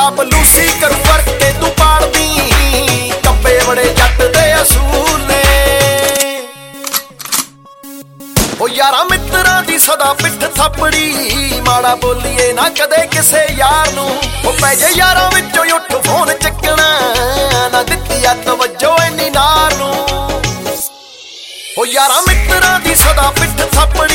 ਚਾਪਲੂਸੀ ਕਰੂ ਕਰਕੇ ਤੂੰ ਪਾੜਦੀ ਕੱਬੇ ਬੜੇ ਜੱਟ ਦੇ ਅਸੂਲ ਨੇ। ਉਹ ਯਾਰਾਂ ਮਿੱਤਰਾਂ ਦੀ ਸਦਾ ਪਿੱਠ ਥਾਪੜੀ ਮਾੜਾ ਬੋਲੀਏ ਨਾ ਕਦੇ ਕਿਸੇ ਯਾਰ ਨੂੰ। ਉਹ ਪੈ ਜੇ ਯਾਰਾਂ ਵਿੱਚੋਂ ਉੱਠ ਫੋਨ ਚੱਕਣਾ ਨਾ ਦਿੱਤੀ ਆ ਤਵੱਜੋ ਇੰਨੀ ਨਾਰ ਨੂੰ। ਉਹ ਯਾਰਾਂ ਮਿੱਤਰਾਂ ਦੀ ਸਦਾ ਪਿੱਠ ਥਾਪੜੀ